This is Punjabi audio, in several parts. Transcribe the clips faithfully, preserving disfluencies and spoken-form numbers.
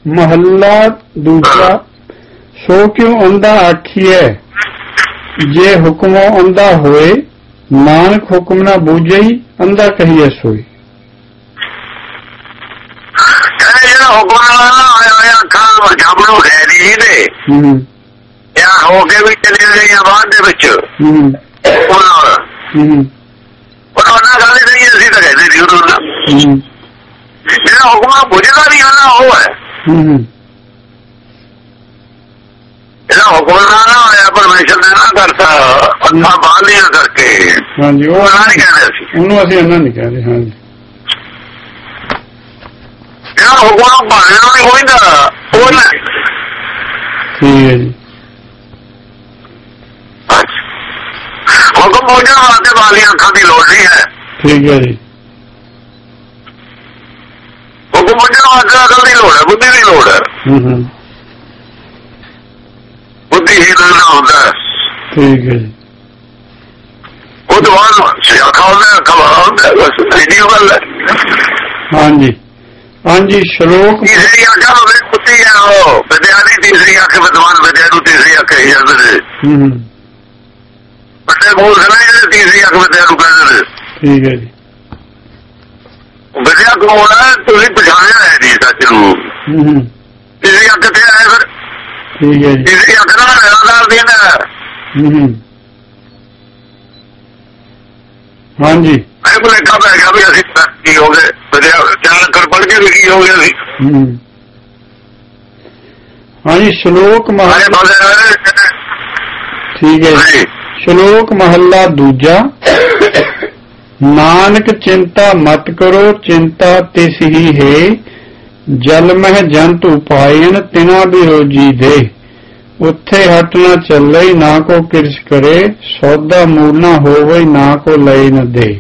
महला दूसरा। सो क्यों अंधा आखिए जे हुक्मो अंधा होए, नानक हुक्म ना बूझई अंधा कहिए सोई। हो के भी चले गई बाद ਜਿਹੜਾ ਹੁਕਮ ਬੁਝਦਾ ਵੀ ਹੈ ਨਾ ਉਹ ਹੈ ਜਿਹੜਾ ਹੁਕਮ ਨਾ ਹੋਇਆ ਪਰਮੇਸ਼ਰ ਨੇ ਨਾ ਕਰਤਾ ਅੱਖਾਂ ਬਾਹਲੀਆਂ ਕਰਕੇ। ਹਾਂਜੀ ਉਹ ਨਾ ਨਹੀਂ ਕਹਿੰਦੇ ਸੀ ਉਹਨੂੰ, ਅਸੀਂ ਉਹਨਾਂ ਨਹੀਂ ਕਹਿੰਦੇ। ਹਾਂਜੀ ਜਿਹੜਾ ਹੁਕਮ ਭਾਣੇ ਨੂੰ ਨਹੀਂ ਹੋਈਦਾ ਉਹ ਨਾ। ਠੀਕ ਹੈ ਜੀ। ਹੁਕਮ ਬੁਝਣ ਵਾਸਤੇ ਬਾਹਲੀਆਂ ਅੱਖਾਂ ਦੀ ਲੋੜ ਨਹੀਂ ਹੈ। ਠੀਕ ਹੈ ਜੀ। ਹੁਕਮ ਬੁਝਣ ਵਾਸਤੇ ਅਕਲ ਦੀ ਲੋੜ ਹੈ, ਬੁੱਧੀ ਦੀ ਲੋੜ ਹੈ। ਬੁੱਧੀ ਹੀ ਨਾ ਹੁੰਦਾ। ਠੀਕ ਹੈ ਜੀ। ਉਹ ਤੋਂ ਬਾਅਦ ਸਿਆਖਾ ਹੁੰਦਾ ਖਬਰ ਹੁੰਦਾ ਬਸ ਇੰਨੀ ਗੱਲ ਹੈ। ਹਾਂਜੀ ਹਾਂਜੀ ਸ਼ਲੋਕ ਤੀਸਰੀ ਅੱਖ ਹੋਵੇ ਬੁੱਧੀ ਹੈ ਉਹ ਵਿਦਿਆ ਦੀ ਤੀਸਰੀ ਅੱਖ ਵਿਦਵਾਨ ਵਿਦਿਆ ਨੂੰ ਤੀਸਰੀ ਅੱਖ ਕਹੀ ਜਾਂਦੇ ਨੇ। ਵੱਡੇ ਮੂਰਖ ਨੇ ਜਿਹੜੇ ਤੀਸਰੀ ਅੱਖ ਵਿਦਿਆ ਨੂੰ ਕਹਿੰਦੇ ਨੇ। ਠੀਕ ਹੈ ਜੀ। ਵਿਦਿਆ ਕੋਲ ਹੈ ਤੁਸੀਂ ਪਛਾਣਿਆ ਹੈ ਨਹੀਂ ਸੱਚ ਨੂੰ। ਤੀਸਰੀ ਅੱਖ ਕਿੱਥੇ ਆਏ ਫਿਰ? ਠੀਕ ਹੈ ਜੀ। ਤੀਸਰੀ ਅੱਖ ਨਾਲ ਨਿਰਾਦਾਰ ਦੀ ਨਾ। ਹਾਂਜੀ ਮੇਰੇ ਕੋਲ ਲੇਖਾ ਪੈ ਗਿਆ ਵੀ ਅਸੀਂ ਕੀ ਹੋ ਗਏ, ਵਿਦਿਆ ਚਾਰ ਅੱਖਰ ਪੜ੍ਹ ਕੇ ਵੀ ਕੀ ਹੋ ਗਿਆ ਸੀ। ਹਾਂਜੀ ਸ਼ਲੋਕ ਮਹੱਲਾ। ਠੀਕ ਹੈ ਜੀ। ਸ਼ਲੋਕ ਮਹੱਲਾ ਦੂਜਾ। ਨਾਨਕ ਚਿੰਤਾ ਮਤ ਕਰੋ ਚਿੰਤਾ ਤਿਸ ਹੀ ਹੈ, ਜਲ ਮਹਿ ਜੰਤ ਉਪਾਇਨ ਤਿਨਾ ਵੀ ਰੋਜੀ ਦੇ। ਉੱਥੇ ਹਟ ਨਾ ਚੱਲੇ ਨਾ ਕੋ ਕਿਰਸ ਕਰੇ, ਸੌਦਾ ਮੂਲ ਨਾ ਹੋਵੇ ਨਾ ਕੋ ਲਏ ਨ ਦੇ।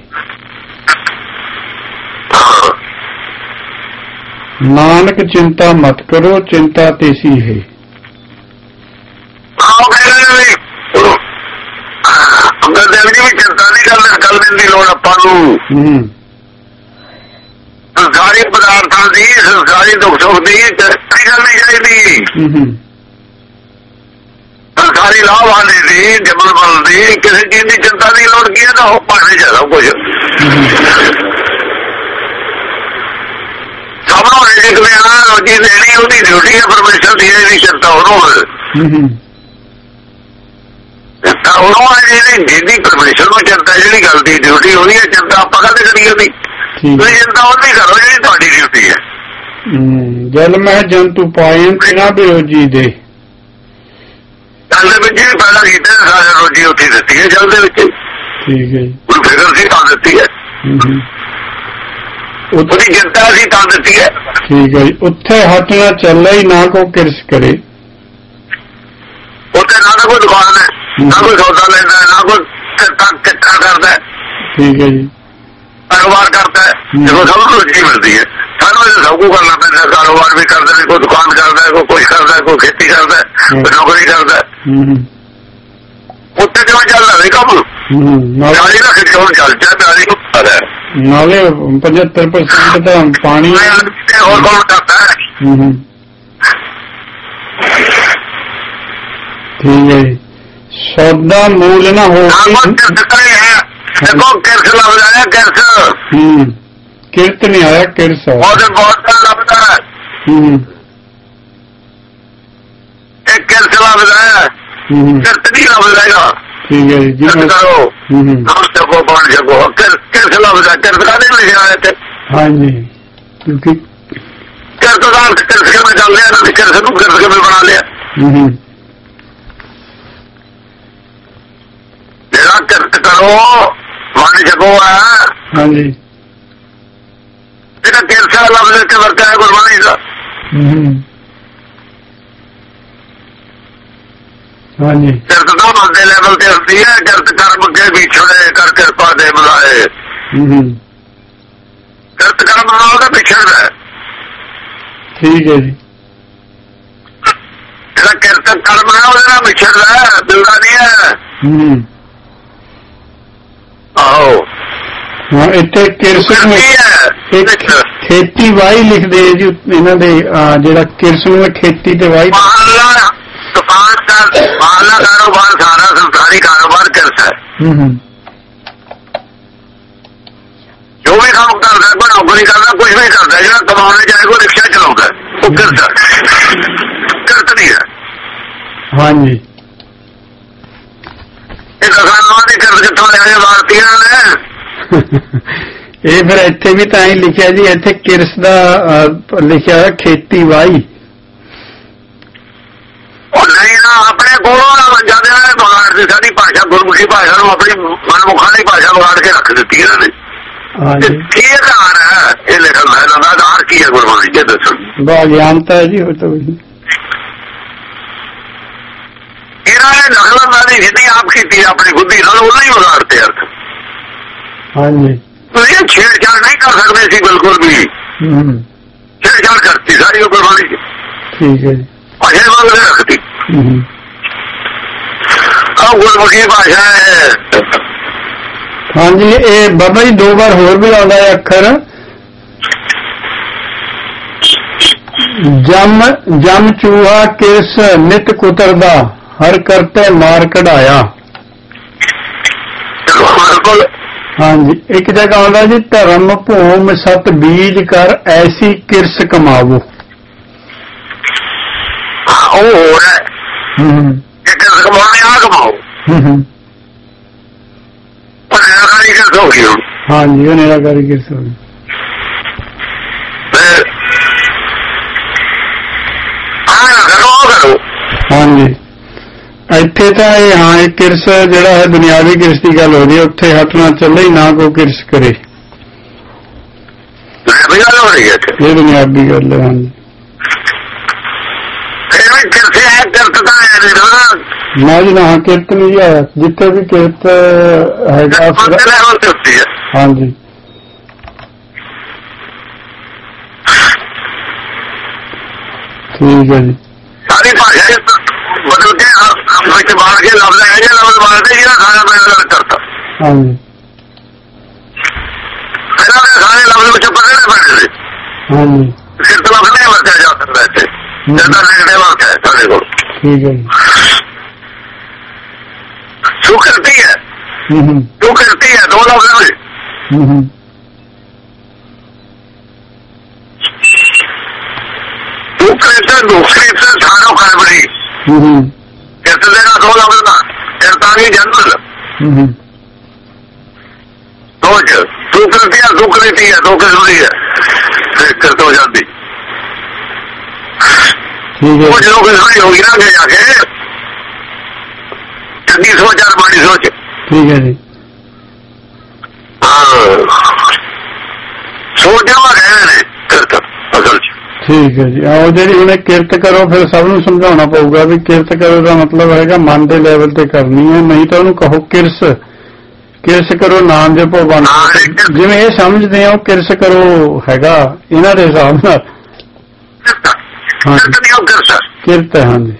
ਨਾਨਕ ਚਿੰਤਾ ਮਤ ਕਰੋ ਚਿੰਤਾ ਤੇਸੀ ਹੈ। ਅੰਦਰ ਦੇਵ ਜੀ ਵੀ ਚਿੰਤਾ ਨਹੀਂ ਕਰਦੇ, ਗੱਲ ਦੀ ਲੋੜ ਆਪਾਂ ਨੂੰ। ਸੰਸਾਰੀ ਪਦਾਰਥਾਂ ਦੀ ਸੰਸਾਰੀ ਦੁੱਖ ਸੁੱਖ ਦੀ ਕੋਈ ਗੱਲ ਨਹੀਂ ਚਾਹੀਦੀ। ਸਰਕਾਰੀ ਲਾਭ ਵਾਲੇ ਦੀ ਜਬਲ ਬਲ ਦੀ ਕਿਸੇ ਚੀਜ਼ ਦੀ ਚਿੰਤਾ ਦੀ ਲੋੜ ਕੀ ਹੈ ਤਾਂ ਉਹ ਪਾਣੇ ਚਾਹੀਦਾ ਕੁਝ। ਸਭ ਨੂੰ ਨਿਕਲੇ ਨਾ ਰੋਜੀ ਦੇਣੀ ਉਹਦੀ ਡਿਊਟੀ ਹੈ, ਪਰਮੇਸ਼ਰ ਦੀ ਇਹਦੀ ਚਿੰਤਾ ਉਹਨੂੰ ਉਹਨੂੰ ਜਿਹੜੀ ਜਿਹਦੀ ਪਰਮੇਸ਼ਰ ਨੂੰ ਚਿੰਤਾ ਜਿਹੜੀ ਗੱਲ ਦੀ ਡਿਊਟੀ ਉਹਦੀ ਹੈ ਚਿੰਤਾ ਆਪਾਂ ਕਦੇ ਕਰੀਏ ਉਹਦੀ। ਤੁਸੀਂ ਚਿੰਤਾ ਉਹਦੀ ਕਰੋ ਜਿਹੜੀ ਤੁਹਾਡੀ ਡਿਊਟੀ ਹੈ। ਜਲ ਮਹਿ ਜੰਤੂ ਪਾਇਨ ਤਿਨਾ ਵੀ ਰੋਜੀ ਦੇ। ਜਲ ਦੇ ਵਿੱਚ ਹੀ ਪੈਦਾ ਕੀਤਾ ਸਾਰੇ ਰੋਜੀ ਉੱਥੇ ਦਿੱਤੀ ਹੈ ਜਲ ਦੇ ਵਿੱਚ। ਠੀਕ ਹੈ ਜੀ। ਉਹਨੂੰ ਫਿਕਰ ਸੀ ਤਾਂ ਦਿੱਤੀ ਹੈ, ਉਹਦੀ ਚਿੰਤਾ ਸੀ ਤਾਂ ਦਿੱਤੀ ਹੈ। ਠੀਕ ਹੈ ਜੀ। ਉੱਥੇ ਹੱਥ ਨਾ ਚੱਲੇ ਨਾ ਕੋ ਕਿਰਸ ਕਰੇ। ਉੱਥੇ ਨਾ ਤਾਂ ਕੋਈ ਦੁਕਾਨ ਹੈ, ਨਾ ਕੋਈ ਸੌਦਾ ਲੈਂਦਾ, ਨਾ ਕੋਈ ਕਿੱਤਾ ਕਰਦਾ। ਠੀਕ ਹੈ ਜੀ। ਕਾਰੋਬਾਰ ਕਰਦਾ ਹੈ, ਦੇਖੋ ਸਭ ਨੂੰ ਰੋਜੀ ਮਿਲਦੀ ਹੈ। ਸਾਨੂੰ ਇਹ ਸਭ ਕੁਝ ਕਰਨਾ ਪੈਂਦਾ, ਕਾਰੋਬਾਰ ਵੀ ਕਰਦੇ ਨੇ, ਕੋਈ ਦੁਕਾਨ ਕਰਦਾ, ਕੋਈ ਕੁਛ ਕਰਦਾ, ਕੋਈ ਖੇਤੀ ਕਰਦਾ, ਕੋਈ ਨੌਕਰੀ ਕਰਦਾ। ਉੱਥੇ ਕਿਉਂ ਚੱਲਦਾ ਨਹੀਂ ਕੰਮ? ਚਾਲੀ ਲੱਖ ਕਿਉਂ ਚੱਲ ਜਾ ਚਾਲੀ ਨੂੰ ਨਾਲੇ ਪਝੱਤਰ ਪਰਸੈਂਟ ਤਾਂ ਪਾਣੀ ਹੋਰ ਕੌਣ ਕਰਦਾ ਹੈ? ਠੀਕ ਹੈ ਜੀ। ਸੌਦਾ ਮੂਲ ਨਾ ਹੋ ਦੇਖੋ ਕਿਰਸ ਲੱਭਦਾ ਹੈ, ਕਿਰਸ ਕਿਰਤ ਨਹੀਂ ਆਇਆ ਕਿਰਸ ਉਹਦੇ ਬਹੁਤ ਲੱਭਦਾ ਹੈ। ਇਹ ਕਿਰਸ ਲੱਭਦਾ ਹੈ, ਕਿਰਤ ਨਹੀਂ ਲੱਭਦਾ ਹੈਗਾ। ਠੀਕ ਹੈ ਜੀ। ਕਰੋ ਸਕੋ ਬਣ ਸਕੋ ਕਿਰਸ ਲੱਭਦਾ, ਕਿਰਤ ਕਾਹਦੇ ਲਿਖਿਆ ਹੋਇਆ ਇੱਥੇ? ਹਾਂਜੀ ਕਿਰਤ ਦਾ ਅਰਥ ਕਿਰਸ ਕਿਵੇਂ ਚੱਲ ਰਿਹਾ, ਇਹਨਾਂ ਨੇ ਕਿਰਸ ਨੂੰ ਕਿਰਸ ਕਿਵੇਂ ਬਣਾ ਲਿਆ? ਜਿਹੜਾ ਕਿਰਤ ਕਰੋ ਬਣ ਸਕੋ ਹੈ। ਹਾਂਜੀ ਜਿਹੜਾ ਕਿਰਸਾ ਲਫ਼ਜ਼ ਤੇ ਵਰਤਿਆ ਗੁਰਬਾਣੀ ਦਾ। ਹਾਂਜੀ ਕਿਰਤ ਤਾਂ ਬੰਦੇ ਲੈਵਲ ਤੇ ਹੁੰਦੀ ਹੈ, ਕਿਰਤ ਕਰਮ ਕੇ ਵਿਛੜੇ ਕਰ ਕਿਰਪਾ ਦੇ ਬੁਲਾਏ। ਕਿਰਤ ਕਰਮ ਨਾਲ ਤਾਂ ਵਿਛੜਦਾ। ਠੀਕ ਹੈ ਜੀ। ਜਿਹੜਾ ਕਿਰਤ ਕਰਮ ਹੈ ਉਹਦੇ ਨਾਲ ਵਿਛੜਦਾ, ਮਿਲਦਾ ਨਹੀਂ ਹੈ। ਆਹੋ ਹਾਂ ਇੱਥੇ ਕਿਰਸ ਹੈ ਖੇਤੀ ਵਾਹੀ ਲਿਖਦੇ ਜੀ ਇਹਨਾਂ ਦੇ, ਜਿਹੜਾ ਕਿਰਸ ਨੂੰ ਖੇਤੀ ਤੇ ਵਾਹੀ। ਦੁਕਾਨ ਦਾ ਬਾਹਰਲਾ ਕਾਰੋਬਾਰ ਸਾਰਾ ਸਰਕਾਰੀ ਕਾਰੋਬਾਰ ਕਿਰਸ ਹੈ। ਜੋ ਵੀ ਕੰਮ ਕਰਦਾ, ਕੋਈ ਨੌਕਰੀ ਕਰਦਾ, ਕੁਝ ਵੀ ਕਰਦਾ, ਜਿਹੜਾ ਕਮਾਉਣੇ ਚਾਹੇ ਕੋਈ ਰਿਕਸ਼ਾ ਚਲਾਉਂਦਾ, ਉਹ ਕਿਰਸ ਹੈ, ਕਿਰਤ ਨਹੀਂ ਹੈ। ਹਾਂਜੀ, ਇਹ ਕਿਸਾਨਾਂ ਦੀ ਕਿਰਤ ਕਿੱਥੋਂ ਲਿਆ ਜੇ ਭਾਰਤੀਆਂ ਨੇ? ਇਹ ਫਿਰ ਇੱਥੇ ਵੀ ਤਾਂ ਹੀ ਲਿਖਿਆ ਜੀ, ਇੱਥੇ ਕਿਰਸ ਦਾ ਲਿਖਿਆ ਹੋਇਆ ਖੇਤੀ ਵਾਹੀ। ਉਹ ਨਹੀਂ ਨਾ, ਆਪਣੇ ਕੋਲੋਂ ਨਾ ਜਾਂਦੇ ਨੇ ਵਿਗਾੜ ਦਿੱਤੀ ਸਾਡੀ ਭਾਸ਼ਾ, ਗੁਰਮੁਖੀ ਭਾਸ਼ਾ ਨੂੰ ਆਪਣੀ ਮਨਮੁਖਾਂ ਦੀ ਭਾਸ਼ਾ ਵਿਗਾੜ ਕੇ ਰੱਖ ਦਿੱਤੀ ਇਹਨਾਂ ਨੇ। ਕੀ ਆਧਾਰ ਹੈ ਇਹ ਲਿਖਣ ਦਾ? ਇਹਨਾਂ ਦਾ ਆਧਾਰ ਕੀ ਹੈ ਗੁਰਬਾਣੀ ਚ? ਦੱਸੋ। ਅਗਿਆਨਤਾ ਹੈ ਜੀ, ਉਹ ਤਾਂ ਇਹਨਾਂ ਨੇ ਨਕਲਬਾਜ਼ੀ ਜਿੰਨੀ ਆਪ ਕੀਤੀ ਆਪਣੀ ਬੁੱਧੀ ਨਾਲ, ਉਹਨਾਂ ਹੀ ਵਿਗਾੜਤੇ ਅਰਥ। ਹਾਂਜੀ, ਤੁਸੀਂ ਛੇੜਛਾੜ ਨਹੀਂ ਕਰ ਸਕਦੇ ਸੀ ਬਿਲਕੁਲ ਵੀ, ਛੇੜਛਾੜ ਕਰਤੀ ਸਾਰੀ ਉਹ ਗੁਰਬਾਣੀ ਚ। ਠੀਕ ਹੈ ਜੀ, ਭਾਸ਼ਾ ਵਾਂਗ ਰੱਖਤੀ। ਆਹ ਗੁਰਮੁਖੀ ਭਾਸ਼ਾ ਹੈ। ਹਾਂਜੀ, ਇਹ ਬਾਬਾ ਜੀ ਦੋ ਵਾਰ ਹੋਰ ਵੀ ਆਉਂਦਾ ਹੈ ਅੱਖਰ, ਜਮ ਜਮ ਚੂਹਾ ਕਿਰਸ ਨਿਤ ਕੁਤਰਦਾ, ਹਰ ਕਰਤੇ ਮਾਰ ਕਢਾਇਆ। ਹਾਂਜੀ, ਇੱਕ ਜਗ੍ਹਾ ਆਉਂਦਾ ਜੀ, ਧਰਮ ਭੂਮ ਸਤ ਬੀਜ ਕਰ ਐਸੀ ਕਿਰਸ ਕਮਾਵੋ। ਉਹ ਹੋਰ ਹੈ, ਕਿਰਸ ਕਮਾਉਣੇ ਆ ਕਮਾਓ। ਨਿਰਾਕਾਰੀ ਕਿਰਸ ਹੋ ਗਈ ਹੁਣ। ਹਾਂਜੀ, ਉਹ ਨਿਰਾਕਾਰੀ ਕਿਰਸ ਹੋ ਗਈ। ਹਾਂਜੀ, ਇੱਥੇ ਤਾਂ ਇਹ ਹਾਂ ਇਹ ਕਿਰਸ ਜਿਹੜਾ ਹੈ ਦੁਨਿਆਵੀ ਕਿਰਸ ਦੀ ਗੱਲ ਹੋ ਰਹੀ ਹੈ, ਉੱਥੇ ਹਟਣਾ ਚੱਲੇ ਹੀ ਨਾ ਕੋਈ ਕਿਰਸ ਕਰੇ, ਇਹ ਦੁਨਿਆਵੀ ਗੱਲ ਹੈ। ਹਾਂਜੀ, ਨਾ ਜੀ ਨਾ, ਕਿਰਤ ਨਹੀਂ ਜੀ ਆਇਆ, ਜਿੱਥੇ ਵੀ ਕਿਰਤ ਹੈਗਾ। ਹਾਂਜੀ, ਠੀਕ ਹੈ ਜੀ। ਸਾਰੀ ਭਾਸ਼ਾ ਬਦਲ ਕੇ ਵਿੱਚ ਬਾੜ ਕੇ ਲਫ਼ਜ਼ ਹੈ ਜੇ ਲਫ਼ਜ਼ ਬਾੜਦੇ ਜਿਹੜਾ ਖਾਣਾ ਪੈਣਾ ਕਰਤਾ। ਹਾਂਜੀ, ਇਹਨਾਂ ਦੇ ਸਾਰੇ ਲਫ਼ਜ਼ ਵਿੱਚ ਪੜ੍ਹਨੇ ਪੈਣੇ ਨੇ। ਹਾਂਜੀ, ਸਿਰਫ ਲਫ਼ਜ਼ ਨਹੀਂ ਵਰਤਿਆ ਜਾ ਸਕਦਾ ਇੱਥੇ, ਜਿਆਦਾ ਨੈਗੇਟਿਵ ਵਰਤ ਹੈ ਸਾਡੇ ਕੋਲ। ਠੀਕ ਹੈ ਜੀ। ਸੁਕਰਤੀ ਹੈ, ਸੁਕਰਤੀ ਹੈ, ਦੋ ਲਫ਼ਜ਼ ਨੇ। ਦੂਸਰੀ ਸਾਰੋ ਕਾਰਬਰੀ ਕਿਰਤ ਦੇਗਾ ਦੋ ਲਫ਼ਜ਼ ਦਾ, ਕਿਰਤਾਨੀ ਜਨਰਲ ਦੋ ਚ ਸੁਕਰਤੀ ਹੈ, ਸੁਕਰਤੀ ਹੈ, ਦੋ ਕਿਸਮ ਦੀ ਹੈ, ਕਿਰਤ ਹੋ ਜਾਂਦੀ। ਉਹ ਜਦੋਂ ਕਿਸਮ ਦੀ ਹੋ ਗਈ ਨਾ ਅੱਗੇ ਜਾ ਕੇ, ਚੰਗੀ ਸੋਚ ਆ ਮਾੜੀ ਸੋਚ। ਠੀਕ ਹੈ ਜੀ। ਹਾਂ, ਸੋਚ ਜਮਾ ਗਏ ਨੇ ਕਿਰਤ ਅਸਲ ਚ। ਠੀਕ ਹੈ ਜੀ। ਆਓ ਜਿਹੜੀ ਉਹਨੇ ਕਿਰਤ ਕਰੋ, ਫਿਰ ਸਭ ਨੂੰ ਸਮਝਾਉਣਾ ਪਊਗਾ ਵੀ ਕਿਰਤ ਕਰੋ ਦਾ ਮਤਲਬ ਹੈਗਾ ਮਨ ਦੇ ਲੈਵਲ ਤੇ ਕਰਨੀ ਹੈ, ਨਹੀਂ ਤਾਂ ਉਹਨੂੰ ਕਹੋ ਕਿਰਸ, ਕਿਰਸ ਕਰੋ ਨਾਮ ਜਪੋ ਬਣ। ਜਿਵੇਂ ਇਹ ਸਮਝਦੇ ਆ ਉਹ ਕਿਰਸ ਕਰੋ ਹੈਗਾ ਇਹਨਾਂ ਦੇ ਹਿਸਾਬ ਨਾਲ। ਕਿਰਤ ਹੈ, ਹਾਂਜੀ,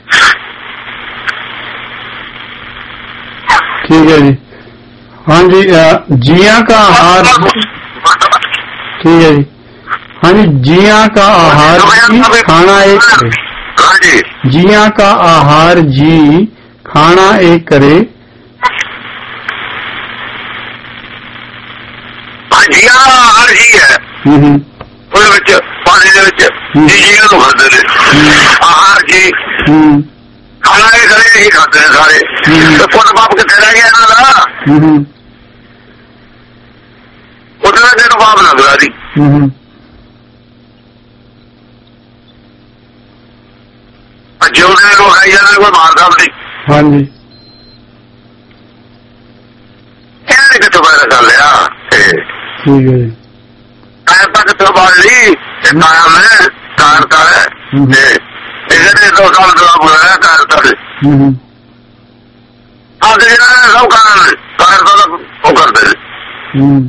ਠੀਕ ਹੈ ਜੀ। ਹਾਂਜੀ, ਜੀਆਂ का आहार, ठीक है जी। हाँ जी, जिया का आहार जी खाना एक करे, जिया का आहार जी खाना एक करे। जिया आहार जी है, ਉਹਦੇ ਵਿੱਚ ਪਾਣੀ ਦੇ ਵਿੱਚ ਜੀ ਜੀਆਂ ਨੂੰ ਖਾਂਦੇ ਨੇ। ਆਹਾਰ ਜੀ ਖਾਣਾ ਇਹ ਕਰੇ ਹੀ ਖਾਂਦੇ ਨੇ ਸਾਰੇ। ਤੇ ਪੁੰਨ ਪਾਪ ਕਿੱਥੇ ਰਹਿ ਗਿਆ ਇਹਨਾਂ ਦਾ? ਉਹਦੇ ਨਾਲ ਜਿਹਨੂੰ ਪਾਪ ਲੱਗਦਾ ਜੀ। ਜਿਉਂਦੇ ਨੂੰ ਖਾਈ ਜਾਂਦੇ ਕੋਈ ਮਾਰਦਾ ਵੀ ਨਹੀਂ। ਹਾਂਜੀ, ਇਹਨਾਂ ਨੇ ਕਿੱਥੋਂ ਪੈਦਾ ਕਰ ਲਿਆ? ਠੀਕ ਹੈ ਜੀ। ਕਾਇਰਤਾ ਕਿੱਥੋਂ ਬਾੜ ਲਈ? ਕਾਇਮ ਹੈ, ਕਾਇਰਤਾ ਹੈ। ਇਹਦੇ ਦੋ ਸਾਲ ਦਾ ਬੁਲਾਇਆ ਕਾਇਰਤਾ ਦੇ। ਆਹ ਜਿਹੜਾ ਸਭ ਕਾਰਨ ਕਾਇਰਤਾ ਦਾ ਉਹ ਕਰਦੇ ਨੇ।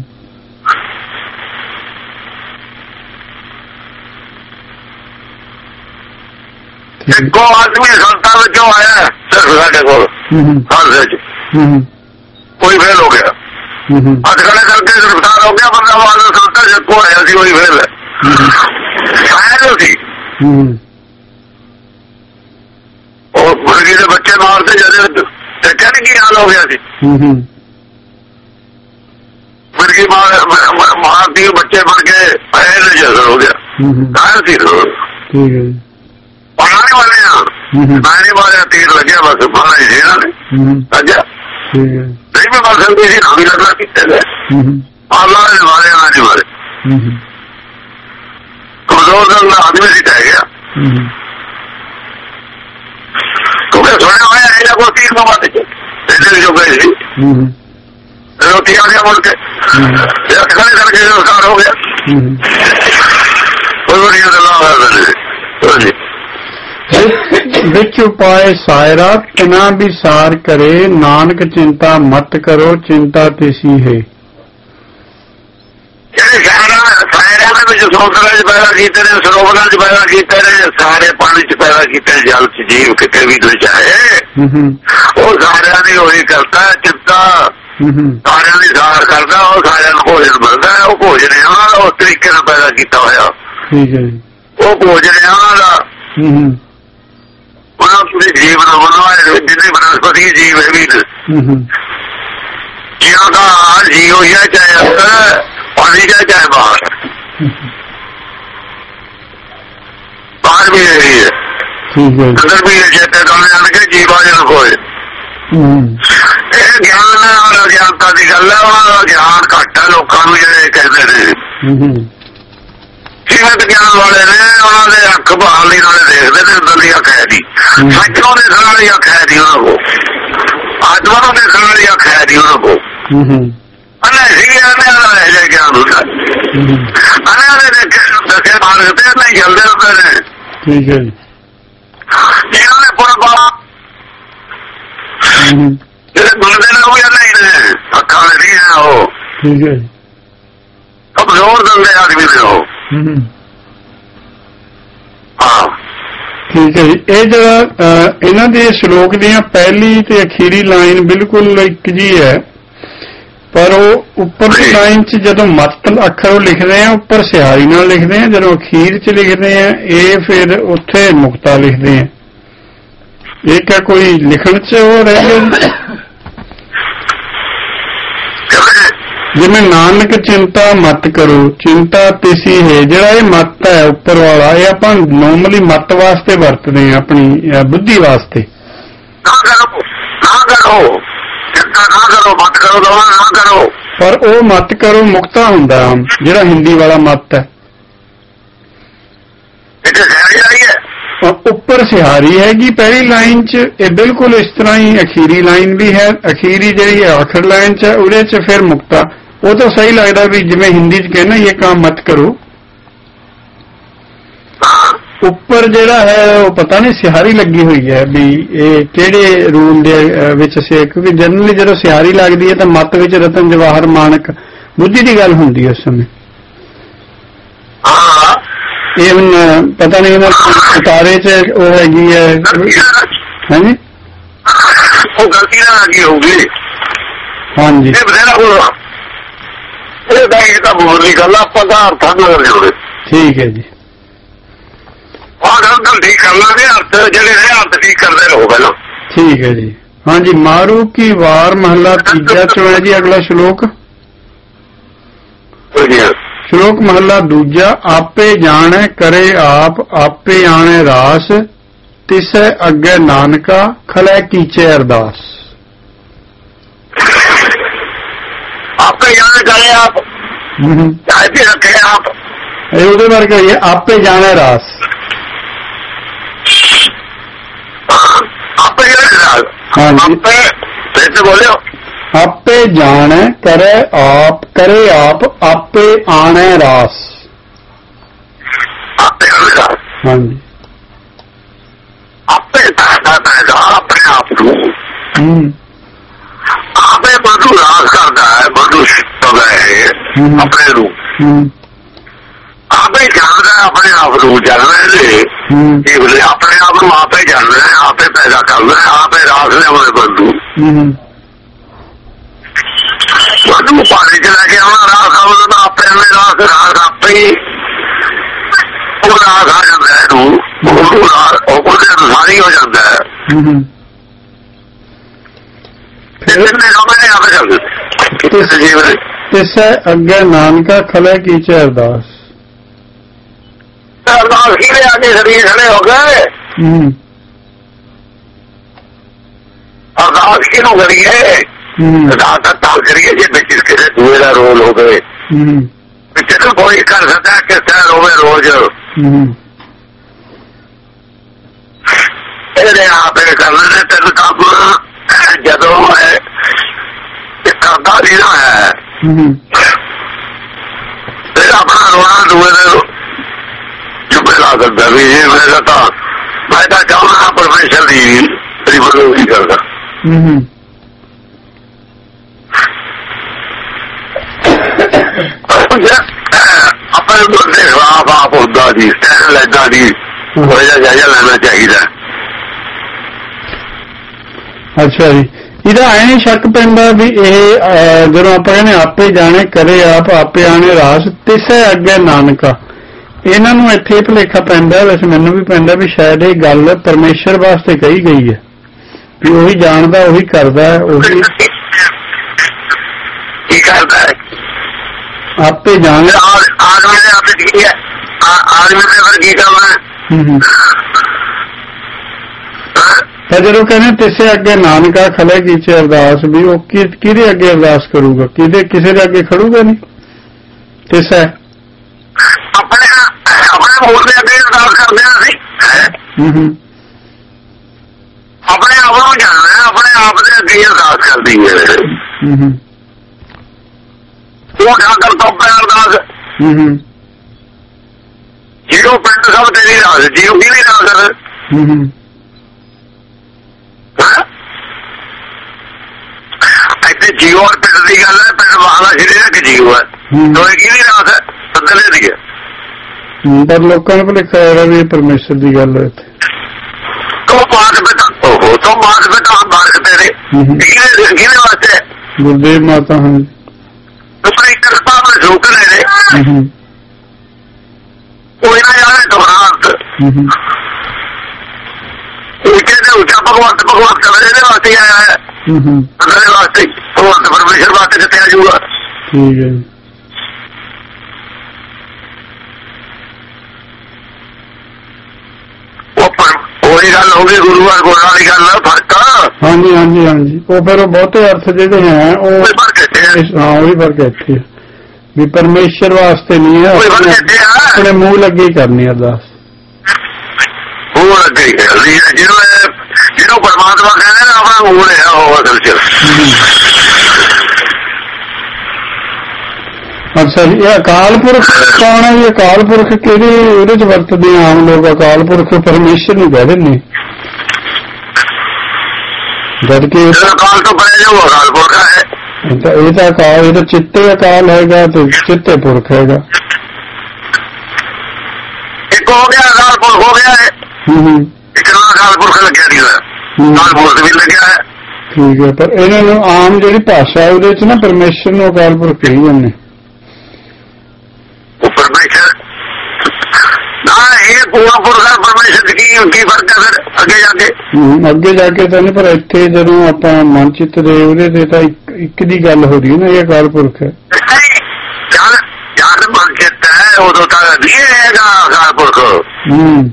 ਇੱਕੋ ਆਦਮੀ ਸੰਤਾਂ ਵਿੱਚੋਂ ਆਇਆ ਸਿਰਫ ਸਾਡੇ ਕੋਲ, ਹਰ ਦੇ ਚ ਕੋਈ ਫੇਲ ਹੋ ਗਿਆ। ਹੱਥ ਖੜੇ ਕਰਕੇ ਗ੍ਰਿਫਤਾਰ ਹੋ ਗਿਆ ਬੰਦਾ। ਬਾਅਦ ਸੰਤਾ ਜੱਕੋ ਆਇਆ ਸੀ ਉਹੀ ਫੇਰ ਆਇਆ ਸੀ। ਉਹ ਮੁਰਗੀ ਦੇ ਬੱਚੇ ਮਾਰਦੇ ਜਦ ਦੇਖਿਆ ਨੀ ਕੀ ਹਾਲ ਹੋ ਗਿਆ ਸੀ। ਮੁਰਗੀ ਮਾਰ ਮਾਰਦੀ ਬੱਚੇ ਬਣ ਕੇ ਆਏ ਨੇ ਜਜ਼ਰ ਹੋ ਗਿਆ। ਕਾਹਨ ਸੀ ਪੜ੍ਹਾ ਨੀ ਮਾਰਿਆ ਮੈਂ ਨੀ ਮਾਰਿਆ ਤੀਰ ਲੱਗਿਆ ਬਸ ਮਾਰਾ ਸੀ ਇਹਨਾਂ ਨੇ। ਅੱਛਾ ਨਹੀਂ ਮੈਂ ਮਾਰ ਸਕਦੀ ਸੀ ਨਵੀਂ ਲੱਗਣਾ ਕੀਤੇ ਨੇ ਅੱਲਾ ਨੇ ਮਾਰਿਆ ਨਾ ਨਹੀਂ ਮਾਰੇ। ਕਮਜ਼ੋਰ ਦਾ ਆਦਮੀ ਸੀ ਟਹਿ ਗਿਆ ਕਿਉਂਕਿ ਸੁਣਿਆ ਹੋਇਆ ਇਹਦਾ ਕੋਈ ਤੀਰ ਨੂੰ ਵੱਧ ਇਹਦੇ ਜੋ ਗਏ ਸੀ ਰੋਟੀ ਆ ਗਿਆ ਮੁੜ ਕੇ ਹੱਥ ਖੜੇ ਕਰਕੇ ਸਰਕਾਰ ਹੋ ਗਿਆ। ਕੋਈ ਬੜੀਆਂ ਗੱਲਾਂ ਕਰਦੇ ਵਿੱਚ ਉਪਾਏ ਸਾਇਰਾ ਤਿਨਾ ਵੀ ਸਾਰ ਕਰੇ ਨਾਨਕ ਚਿੰਤਾ ਮਤ ਕਰੋ ਚਿੰਤਾ ਤਿਸੀ ਹੈ। ਜਿਹੜੇ ਸਾਇਰਾਂ ਦੇ ਵਿੱਚ ਸਮੁੰਦਰਾਂ ਚ ਪੈਦਾ ਕੀਤੇ ਨੇ ਸਰੋਵਰਾਂ ਚ ਪੈਦਾ ਕੀਤੇ ਨੇ ਸਾਰੇ ਪਾਣੀ ਚ ਪੈਦਾ ਕੀਤੇ ਜਲ ਚ ਜੀਵ ਕਿਤੇ ਵੀ ਚਾਹੇ ਉਹ ਸਾਰਿਆਂ ਦੀ ਉਹੀ ਕਰਦਾ ਚਿੰਤਾ ਸਾਰਿਆਂ ਦੀ ਸਾਰ ਕਰਦਾ। ਉਹ ਸਾਰਿਆਂ ਨੂੰ ਭੋਜਨ ਮਿਲਦਾ ਉਹ ਭੋਜਨ ਹੈ ਉਹਨਾਂ ਦਾ ਉਸ ਤਰੀਕੇ ਨਾਲ ਪੈਦਾ ਕੀਤਾ ਹੋਇਆ। ਉਹ ਭੋਜਨ ਹੈ ਉਹਨਾਂ ਦਾ ਉਹਨਾਂ ਪੂਰੇ ਜੀਵ ਨੂੰ ਬਣਵਾਏ ਜਿੰਨੇ ਬਨਸਪਤੀ ਜੀਵ ਹੈ ਵੀ ਜੀਵਾਂ ਦਾ ਹਾਲ ਜੀ ਹੋਈ ਹੈ ਚਾਹੇ ਅੰਦਰ ਪਾਣੀ ਜਾ ਚਾਹੇ ਬਾਹਰ ਬਾਹਰ ਵੀ ਰਹੀ ਹੈ ਅੰਦਰ ਵੀ ਜੇਤੇ ਦੋਨੇ ਆਣ ਕੇ ਜੀਵਾ ਜਨ ਹੋਏ। ਇਹ ਗਿਆਨ ਨਾਲ ਅਗਿਆਨਤਾ ਦੀ ਗੱਲ ਹੈ। ਉਹਨਾਂ ਦਾ ਗਿਆਨ ਘੱਟ ਹੈ ਲੋਕਾਂ ਨੂੰ ਜਿਹੜੇ ਕਹਿੰਦੇ ਨੇ ਸੀਮਤ ਗਿਆਨ ਵਾਲੇ ਨੇ ਉਹਨਾਂ ਦੇ ਅੱਖ ਬਹਾਲੀ ਨਾਲੇ ਦੇਖਦੇ ਨੇ ਅੰਦਰ ਦੀ ਅੱਖ ਹੈ ਦੀ ਸੱਚ ਨੂੰ ਦੇਖਣ ਵਾਲੀ ਅੱਖ ਹੈ ਦੀ ਉਹਨਾਂ ਕੋਲ ਆਤਮਾ ਨੂੰ ਦੇਖਣ ਵਾਲੀ ਅੱਖ ਹੈ ਦੀ ਉਹਨਾਂ ਕੋਲ ਅਨੇ ਸੀ ਗਿਆਨ ਹੁੰਦਾ ਅਨੇ ਦੇ ਦੱਸੇ ਮਾਰਗ ਤੇ ਨਹੀਂ ਚੱਲਦੇ ਹੁੰਦੇ ਨੇ। ਠੀਕ ਹੈ ਇਹਨਾਂ ਨੇ ਪੁਰ ਬਾਬਾ ਜਿਹੜੇ ਗੁਰਦੇ ਨੇ ਉਹ ਵੀ ਨਹੀਂ ਨੇ ਅੱਖਾਂ ਨਹੀਂ ਹੈ ਉਹ ਠੀਕ ਹੈ ਕਮਜ਼ੋਰ ਦਿੰਦੇ ਆਦਮੀ ਨੇ ਉਹ। ਹਾਂ ਠੀਕ ਹੈ ਜੀ। ਇਹ ਜਿਹੜਾ ਇਹਨਾਂ ਦੇ ਸ਼ਲੋਕ ਦੀਆਂ ਪਹਿਲੀ ਤੇ ਅਖੀਰੀ ਲਾਈਨ ਬਿਲਕੁਲ ਇੱਕ ਜੀ ਹੈ ਪਰ ਉਹ ਉੱਪਰਲੀ ਲਾਈਨ ਚ ਜਦੋਂ ਮੱਤ ਅੱਖਰ ਉਹ ਲਿਖਦੇ ਆ ਉੱਪਰ ਸਿਹਾਰੀ ਨਾਲ ਲਿਖਦੇ ਆ ਜਦੋਂ ਅਖੀਰ ਚ ਲਿਖਦੇ ਆ ਇਹ ਫਿਰ ਉੱਥੇ ਮੁਕਤਾ ਲਿਖਦੇ ਆ। ਇਹ ਕਿਆ ਕੋਈ ਲਿਖਣ ਚ ਉਹ ਰਹਿ ਗਿਆ ਜਿਵੇਂ ਨਾਨਕ ਚਿੰਤਾ ਮਤ ਕਰੋ ਚਿੰਤਾ ਤਿਸੀ ਹੈ। ਜਿਹੜਾ ਇਹ ਮੱਤ ਹੈ ਉੱਪਰ ਵਾਲਾ ਇਹ ਆਪਾਂ ਨੋਰਮਲੀ ਮੱਤ ਵਾਸਤੇ ਵਰਤਦੇ ਆ ਆਪਣੀ ਬੁੱਧੀ ਵਾਸਤੇ। ਪਰ ਉਹ ਮਤ ਕਰੋ ਮੁਕਤਾ ਹੁੰਦਾ ਜਿਹੜਾ ਹਿੰਦੀ ਵਾਲਾ ਮੱਤ ਹੈ ਉੱਪਰ ਸਿਹਾਰੀ ਹੈਗੀ ਪਹਿਲੀ ਲਾਈਨ ਚ। ਇਹ ਬਿਲਕੁਲ ਇਸ ਤਰ੍ਹਾਂ ਹੀ ਅਖੀਰੀ ਲਾਈਨ ਵੀ ਹੈ। ਅਖੀਰੀ ਜਿਹੜੀ ਆਖਰ ਲਾਈਨ ਚ ਉਹਦੇ ਚ ਫਿਰ ਮੁਕਤਾ ਉਹ ਤਾਂ ਸਹੀ ਲੱਗਦਾ ਵੀ ਜਿਵੇਂ ਹਿੰਦੀ ਚ ਕਹਿੰਦਾ ਇਹ ਕੰਮ ਮਤ ਕਰੋ। ਉੱਪਰ ਜਿਹੜਾ ਹੈ ਉਹ ਪਤਾ ਨਹੀਂ ਸਿਹਾਰੀ ਲੱਗੀ ਹੋਈ ਹੈ ਵੀ ਇਹ ਕਿਹੜੇ ਰੂਲ ਦੇ ਵਿੱਚ ਸੇ ਕਿਉਂਕਿ ਜਨਰਲੀ ਜਦੋਂ ਸਿਹਾਰੀ ਲੱਗਦੀ ਹੈ ਤਾਂ ਮੱਤ ਵਿੱਚ ਰਤਨ ਜਵਾਹਰ ਮਾਨਕ ਬੁੱਧੀ ਦੀ ਗੱਲ ਹੁੰਦੀ ਹੈ ਉਸ ਸਮੇਂ। ਇਹ ਹੁਣ ਪਤਾ ਨਹੀਂ ਇਹਨਾਂ ਸਿਤਾਰੇ ਚ ਉਹ ਹੈਗੀ ਹੈ ਹਾਂਜੀ ਉਹ ਗਲਤੀ ਨਾਲ ਲੱਗੀ ਹੋਊਗੀ। ਹਾਂਜੀ ਇਹ ਤਾਂ ਬੋਲ ਦੀ ਗੱਲ ਆਪਾਂ ਤਾਂ ਅਰਥਾਂ ਨਾਲ ਜੋੜੇ। ਠੀਕ ਹੈ ਜੀ ਆਹ ਗੱਲ ਤਾਂ ਠੀਕ ਕਰ ਲਾਂਗੇ ਅਰਥ ਜਿਹੜੇ ਨੇ ਅਰਥ ਠੀਕ ਕਰਦੇ ਰਹੋ ਪਹਿਲਾਂ। ਠੀਕ ਹੈ ਜੀ। ਹਾਂਜੀ ਮਾਰੂ ਕੀ ਵਾਰ ਮਹਲਾ ਤੀਜਾ ਚੋਂ ਹੈ ਜੀ ਅਗਲਾ ਸ਼ਲੋਕ। ਸ਼ਲੋਕ ਮਹਲਾ ਦੂਜਾ ਆਪੇ ਜਾਣੈ ਕਰੇ ਆਪ ਆਪੇ ਆਣੇ ਰਾਸ ਤਿਸੈ ਅੱਗੇ ਨਾਨਕਾ ਖਲੇ ਕੀਚੇ ਅਰਦਾਸ। ਆਪੇ ਜਾਣੇ ਕਰੇ ਆਪ ਆਪੇ ਰੱਖੇ ਆਪ ਇਹ ਉਹਦੇ ਵਰਗਾ ਹੀ ਹੈ ਆਪੇ ਜਾਣੇ ਰਾਸ ਆਪੇ ਜਾਣੇ ਰਾਸ। ਹਾਂਜੀ ਫਿਰ ਬੋਲਿਓ ਆਪੇ ਜਾਣੈ ਕਰੇ ਆਪ ਕਰੇ ਆਪ ਆਪੇ ਆਣੇ ਰਾਸ। ਆਪੇ ਆਣੇ ਰਾਸ ਹਾਂਜੀ ਆਪੇ ਦਾਦਾ ਪੈਦਾ ਆਪਣੇ ਆਪ ਨੂੰ ਆਪੇ ਬੰਦੂ ਰਾਸ ਕਰਦਾ ਹੈ ਬੰਦੂ ਸਿੱਖਦਾ ਹੈ ਆਪਣੇ ਨੂੰ ਆਪੇ ਜਾਣਦਾ ਆਪਣੇ ਆਪ ਨੂੰ ਜਾਣਦਾ ਇਹ ਆਪਣੇ ਆਪ ਨੂੰ ਆਪੇ ਜਾਣਦਾ ਆਪੇ ਪੈਦਾ ਕਰਦਾ ਆਪੇ ਰਾਸ ਲਿਆਉਂਦੇ ਬੰਦੂ। ਉਹਨੂੰ ਪਾਣੀ ਚ ਲੈ ਕੇ ਆਉਣਾ ਰਾਹ ਖਾਉਣਾ ਤਾਂ ਆਪੇ ਐਵੇਂ ਰਾਹ ਰਾਹ ਆਪੇ ਹੀ ਉਹ ਰਾਹ ਖਾ ਜਾਂਦਾ ਇਹਨੂੰ ਉਹਨੂੰ ਰਾਹ ਉਹਦੇ ਅਨੁਸਾਰ ਹੀ ਹੋ ਜਾਂਦਾ ਹੈ। ਤਿਸੈ ਅੱਗੇ ਨਾਨਕਾ ਖਲੇ ਕੀਚੇ ਅਰਦਾਸ। ਅਰਦਾਸ ਕਿਹਦੇ ਅੱਗੇ ਸਰੀਰ ਖੜੇ ਹੋ ਗਏ? ਅਰਦਾਸ ਕਿਹਨੂੰ ਕਰੀਏ? ਅਰਦਾਸ ਤਾਂ ਕਰੀਏ ਜੇ ਵਿੱਚ ਕਿਸੇ ਦੂਏ ਦਾ ਰੋਲ ਹੋਵੇ, ਵਿੱਚ ਤਾਂ ਕੋਈ ਕਰ ਸਕਦਾ ਕਿ ਸਹਿਰ ਹੋਵੇ ਰੋਜ਼। ਇਹਦੇ ਆਪੇ ਕਰਨੇ ਤੈਨੂੰ ਕੰਮ ਜਦੋਂ ਕਰਦਾ ਨਹੀਂ ਨਾ ਹੈ ਫਿਰ ਆਪਣਾ ਰੋਣਾ ਦੂਏ ਦੇ ਚੁੱਪੇ ਲਾ ਦਿੰਦਾ ਵੀ ਇਹ ਮੇਰਾ ਤਾਂ ਮੈਂ ਤਾਂ ਚਾਹੁੰਦਾ ਪਰਮੇਸ਼ਰ ਦੀ ਰਿਵਰੋ ਨਹੀਂ ਕਰਦਾ। ਆਪਣੇ ਬੰਦੇ ਖਿਲਾਫ ਆਪ ਹੁੰਦਾ ਜੀ ਸਟੈਂਡ ਲੈਂਦਾ ਜੀ ਹੋ ਜਾ ਜਾਇਜ਼ਾ ਲੈਣਾ ਚਾਹੀਦਾ। ਅੱਛਾ ਜੀ, ਇਹਦਾ ਐ ਸ਼ੱਕ ਪੈਂਦਾ ਵੀ ਇਹ ਜਦੋਂ ਆਪਾਂ ਕਹਿੰਦੇ ਆਪੇ ਜਾਣੇ ਕਰੇ ਆਪ ਆਪੇ ਆਣੇ ਰਾਸ ਤਿਸੈ ਅੱਗੇ ਨਾਨਕਾ, ਇਹਨਾਂ ਨੂੰ ਇੱਥੇ ਭੁਲੇਖਾ ਪੈਂਦਾ। ਵੈਸੇ ਮੈਨੂੰ ਵੀ ਪੈਂਦਾ ਵੀ ਸ਼ਾਇਦ ਇਹ ਗੱਲ ਪਰਮੇਸ਼ਰ ਵਾਸਤੇ ਕਹੀ ਗਈ ਹੈ ਵੀ ਉਹੀ ਜਾਣਦਾ ਉਹੀ ਕਰਦਾ ਉਹੀ ਕੀ ਕਰਦਾ ਆਪੇ ਜਾਣੇ ਆਦਮੀ ਨੇ ਆਪੇ ਕੀ ਹੈ ਆਦਮੀ ਨੇ ਫਿਰ ਕੀ ਕਰਨਾ। ਤਾਂ ਜਦੋਂ ਕਹਿੰਦੇ ਤਿਸੇ ਅੱਗੇ ਨਾਨਕਾ ਖਲੇ ਕੀਚੇ ਅਰਦਾਸ ਵੀ ਉਹ ਕਿਹਦੇ ਅੱਗੇ ਅਰਦਾਸ ਕਰੂਗਾ? ਕਿਹਦੇ ਕਿਸੇ ਦੇ ਅੱਗੇ ਖੜੂਗਾ ਨਹੀਂ। ਤਿਸੈ ਆਪਣੇ ਆਪਣੇ ਮੂਲ ਦੇ ਅੱਗੇ ਅਰਦਾਸ ਕਰਦੇ ਹਾਂ ਅਸੀਂ ਆਪਣੇ ਆਪ ਨੂੰ ਜਾਣਦੇ ਆਪਣੇ ਆਪ ਦੇ ਅੱਗੇ ਅਰਦਾਸ ਕਰਦੀ ਹੈ। ਉਹ ਠਾਕਰ ਤੋਂ ਪਿਆ ਅਰਦਾਸ ਜੀਰੋ ਪਿੰਡ ਸਭ ਤੇਰੀ ਰਾਸ ਜੀਰੋ ਕੀ ਵੀ ਰਾਸ ਇੱਥੇ ਜੀਓ ਪਿੰਡ ਦੀ ਗੱਲ ਹੈ। ਪਿੰਡ ਵਾਲਾ ਜਿਹੜੇ ਕਿ ਜੀਓ ਹੈ ਦੋਏ ਕੀ ਵੀ ਰਾਸ ਹੈ ਸੰਦਲੇ ਦੀ ਹੈ। ਪਰ ਲੋਕਾਂ ਨੂੰ ਭੁਲੇਖਾ ਹੋਇਆ ਵੀ ਪਰਮੇਸ਼ਰ ਦੀ ਗੱਲ ਹੈ। ਇੱਥੇ ਤੋਂ ਬਾਤ ਬੇਟਾ ਉਹ ਤੋਂ ਬਾਤ ਬੇਟਾ ਬਾਰਕ ਤੇਰੇ ਕਿਹਦੇ ਵਾਸਤੇ ਗੁਰਦੇਵ ਮਾਤਾ ਹਨ ਆਪਣੀ ਕਿਰਪਾ ਨਾਲ ਰੋਕ ਲੈ ਰਹੇ ਉਹ ਇਹਨਾਂ ਜਾਣੇ ਦੁਬਾਰਾ ਉੱਚੇ ਤੇ ਉੱਚਾ ਭਗਵੰਤ ਭਗਵੰਤ ਇਹਦੇ ਵਾਸਤੇ ਆਇਆ ਹੈ ਉਹਦੇ ਵਾਸਤੇ ਭਗਵੰਤ ਪਰਮੇਸ਼ਰ ਵਾਸਤੇ ਕਿੱਥੇ ਆ ਜਾਊਗਾ। ਠੀਕ ਹੈ ਜੀ। ਉਹ ਉਹੀ ਗੱਲ ਹੋ ਗਈ ਗੁਰੂ ਵਾਰ ਗੁਰਾਂ ਵਾਲੀ ਗੱਲ ਫਰਕ। ਹਾਂਜੀ ਹਾਂਜੀ ਹਾਂਜੀ ਉਹ ਫਿਰ ਬਹੁਤੇ ਅਰਥ ਜਿਹੜੇ ਹੈ ਉਹ ਹਾਂ ਉਹੀ ਫਰਕ ਇੱਥੇ ਵੀ ਪਰਮੇਸ਼ਰ ਵਾਸਤੇ ਨਹੀਂ ਹੈ ਆਪਣੇ ਮੂੰਹ ਲੱਗੇ ਹੀ ਕਰਨੀ ਅਰਦਾਸ। ਮੂੰਹ ਲੱਗੇ ਹੀ ਕਰਨੀ ਹੈ ਜਿਹਨੂੰ ਜਿਹਨੂੰ ਪਰਮਾਤਮਾ ਕਹਿੰਦੇ ਨਾ ਆਪਣਾ ਮੂੰਹ ਰਿਹਾ ਉਹ ਅਸਲ ਚ। ਅੱਛਾ ਜੀ, ਇਹ ਅਕਾਲ ਪੁਰਖ ਕੌਣ ਹੈ ਜੀ? ਅਕਾਲ ਪੁਰਖ ਕਿਹੜੇ ਉਹਦੇ ਚ ਵਰਤਦੇ ਆਮ ਲੋਕ? ਅਕਾਲ ਪੁਰਖ ਪਰਮੇਸ਼ਰ ਨੂੰ ਕਹਿ ਦਿੰਦੇ ਜਦ ਕਿ ਅਕਾਲ ਤੋਂ ਪਰੇ ਜੋ ਅਕਾਲ ਪੁਰਖ ਹੈ। ਇਹ ਤਾਂ ਅਕਾਲ ਇਹ ਤਾਂ ਚਿੱਤੇ ਅਕਾਲ ਹੈਗਾ ਤੇ ਚਿੱਤੇ ਪੁਰਖ ਹੈਗਾ। ਇੱਕ ਹੋ ਗਿਆ ਅਕਾਲ ਪੁਰਖ ਹੋ ਗਿਆ ਹੈ ਇੱਕ ਨਾਲ ਅਕਾਲ ਪੁਰਖ ਲੱਗਿਆ ਨਹੀਂ ਹੋਇਆ ਅਕਾਲ ਪੁਰਖ ਵੀ ਲੱਗਿਆ ਹੈ। ਠੀਕ ਹੈ, ਪਰ ਇਹਨਾਂ ਨੂੰ ਆਮ ਜਿਹੜੀ ਭਾਸ਼ਾ ਉਹਦੇ ਚ ਨਾ ਪਰਮੇਸ਼ਰ ਨੂੰ ਅਕਾਲ ਪੁਰਖ ਕਹੀ ਜਾਂਦੇ। ਪਰਮੇਸ਼ਰ ਨਾ ਇਹ ਪੂਰਾ ਪੁਰਖ ਪਰਮੇਸ਼ਰ ਕੀ ਕੀ ਫਰਕ ਹੈ ਫਿਰ ਅੱਗੇ ਜਾ ਕੇ? ਅੱਗੇ ਜਾ ਕੇ ਤਾਂ ਨਹੀਂ, ਪਰ ਇੱਥੇ ਜਦੋਂ ਆਪਾਂ ਮਨਚਿੱਤ ਦੇ ਉਹਦੇ ਤੇ ਤਾਂ ਇੱਕ ਦੀ ਗੱਲ ਹੋ ਰਹੀ ਹੈ ਨਾ, ਇਹ ਅਕਾਲ ਪੁਰਖ ਹੈ। ਜਦ ਮਨਚਿੱਤ ਹੈ ਉਦੋਂ ਤਾਂ ਨਹੀਂ ਹੈਗਾ ਅਕਾਲ ਪੁਰਖ। ਹੂੰ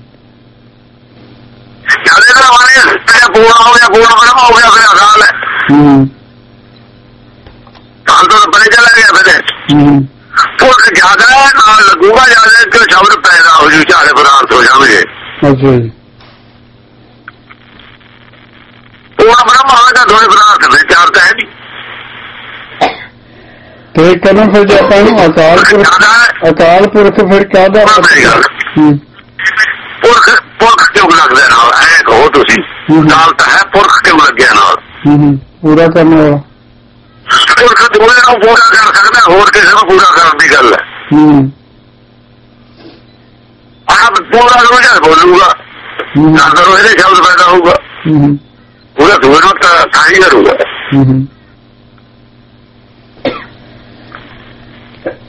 ਜਦ ਇਹਦਾ ਮਾਨੇ ਪੂਰਾ ਹੋ ਗਿਆ ਪੂਰਾ ਬ੍ਰਹਮ ਹੋ ਗਿਆ ਫਿਰ ਅਕਾਲ ਹੈ। ਹੂੰ ਕਾਲ ਤੋਂ ਪਰੇ ਚਲਾ ਗਿਆ ਫਿਰ। ਹੂੰ ਪੁਰਖ ਜ਼ਿਆਦਾ ਨਾਲ ਲੱਗੂਗਾ ਜ਼ਿਆਦਾ ਕਿ ਸ਼ਬਦ ਪੈਦਾ ਹੋ ਜੂ ਚਾਰੇ ਪਦਾਰਥ ਹੋ ਜਾਣਗੇ। ਅੱਛਾ ਜੀ, ਪੂਰਾ ਬ੍ਰਹਮ ਹੋਵੇਗਾ ਦੋਵੇਂ ਪਦਾਰਥ ਨੇ ਚਾਰ ਤਾਂ ਹੈ ਨਹੀਂ। ਤੇ ਕਹਿੰਦਾ ਫਿਰ ਜੇ ਆਪਾਂ ਨੂੰ ਅਕਾਲ ਪੁਰਖ ਅਕਾਲ ਪੁਰਖ ਫਿਰ ਕਾਹਦਾ ਪੁਰਖ ਪੁਰਖ ਕਿਉਂ ਲੱਗਦਾ ਨਾਲ ਐ ਕਹੋ ਤੁਸੀਂ ਨਾਲ ਤਾਂ ਹੈ ਪੁਰਖ ਕਿਉਂ ਲੱਗਿਆ ਨਾਲ ਪੂਰਾ ਕਰਨ ਵਾਲਾ। ਪੁਰਖ ਦੋਵੇਂ ਨੂੰ ਪੂਰਾ ਕਰ ਸਕਦਾ ਹੋਰ ਕਿਸੇ ਨੂੰ ਪੂਰਾ ਕਰਨ ਦੀ ਗੱਲ ਹੈ। ਆਪ ਪੂਰਾ ਰੋਜ਼ਾ ਬੋਲੂਗਾ ਅੰਦਰੋਂ ਇਹਦੇ ਸ਼ਬਦ ਪੈਦਾ ਹੋਊਗਾ ਪੂਰਾ ਦੋਵੇਂ ਨੂੰ ਤਾਂ ਹੀ ਕਰੂਗਾ।